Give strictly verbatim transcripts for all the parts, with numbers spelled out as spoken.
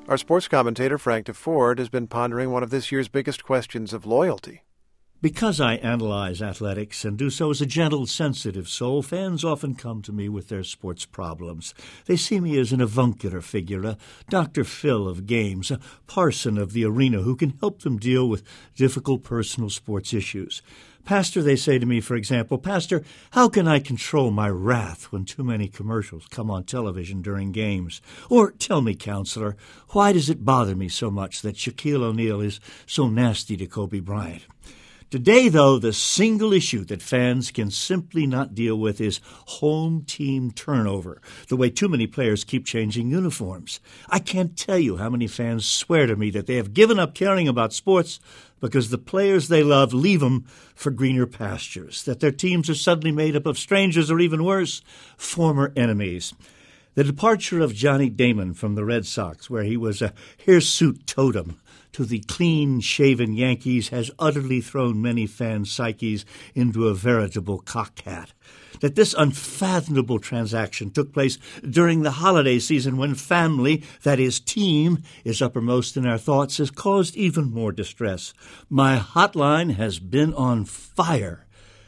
Our sports commentator, Frank DeFord, has been pondering one of this year's biggest questions of loyalty. Because I analyze athletics and do so as a gentle, sensitive soul, fans often come to me with their sports problems. They see me as an avuncular figure, a Doctor Phil of games, a parson of the arena who can help them deal with difficult personal sports issues. Pastor, they say to me, for example, Pastor, how can I control my wrath when too many commercials come on television during games? Or tell me, counselor, why does it bother me so much that Shaquille O'Neal is so nasty to Kobe Bryant? Today, though, the single issue that fans can simply not deal with is home team turnover, the way too many players keep changing uniforms. I can't tell you how many fans swear to me that they have given up caring about sports because the players they love leave them for greener pastures, that their teams are suddenly made up of strangers or, even worse, former enemies. The departure of Johnny Damon from the Red Sox, where he was a hirsute totem, to the clean-shaven Yankees has utterly thrown many fans' psyches into a veritable cockhat. That this unfathomable transaction took place during the holiday season when family, that is team, is uppermost in our thoughts has caused even more distress. My hotline has been on fire.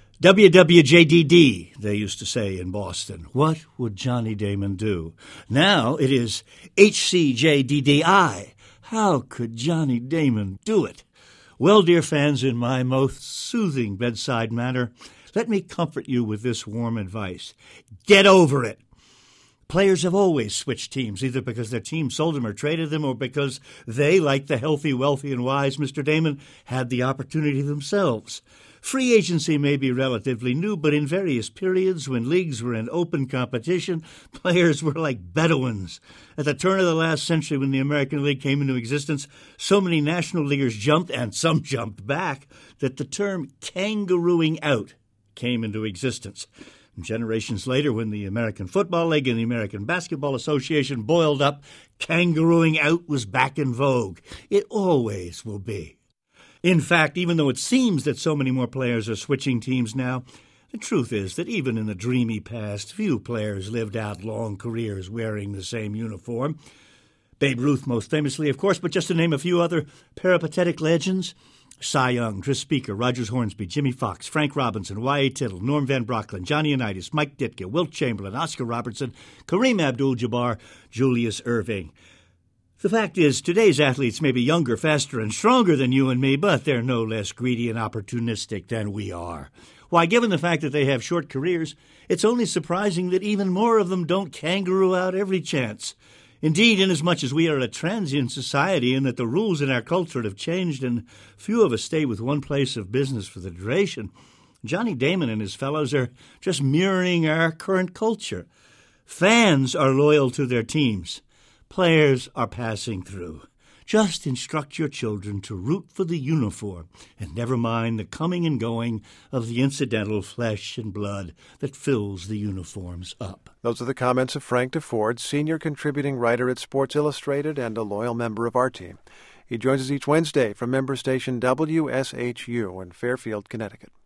W W J D D, they used to say in Boston. What would Johnny Damon do? Now it is H C J D D I. How could Johnny Damon do it? Well, dear fans, in my most soothing bedside manner, let me comfort you with this warm advice. Get over it. Players have always switched teams, either because their team sold them or traded them, or because they, like the healthy, wealthy, and wise Mister Damon, had the opportunity themselves. Free agency may be relatively new, but in various periods when leagues were in open competition, players were like Bedouins. At the turn of the last century, when the American League came into existence, so many National Leaguers jumped, and some jumped back, that the term kangarooing out came into existence. And generations later, when the American Football League and the American Basketball Association boiled up, kangarooing out was back in vogue. It always will be. In fact, even though it seems that so many more players are switching teams now, the truth is that even in the dreamy past, few players lived out long careers wearing the same uniform. Babe Ruth most famously, of course, but just to name a few other peripatetic legends: Cy Young, Tris Speaker, Rogers Hornsby, Jimmy Fox, Frank Robinson, Y A. Tittle, Norm Van Brocklin, Johnny Unitas, Mike Ditka, Wilt Chamberlain, Oscar Robertson, Kareem Abdul-Jabbar, Julius Erving. The fact is, today's athletes may be younger, faster, and stronger than you and me, but they're no less greedy and opportunistic than we are. Why, given the fact that they have short careers, it's only surprising that even more of them don't kangaroo out every chance. Indeed, inasmuch as we are a transient society and that the rules in our culture have changed and few of us stay with one place of business for the duration, Johnny Damon and his fellows are just mirroring our current culture. Fans are loyal to their teams. Players are passing through. Just instruct your children to root for the uniform and never mind the coming and going of the incidental flesh and blood that fills the uniforms up. Those are the comments of Frank DeFord, senior contributing writer at Sports Illustrated and a loyal member of our team. He joins us each Wednesday from member station W S H U in Fairfield, Connecticut.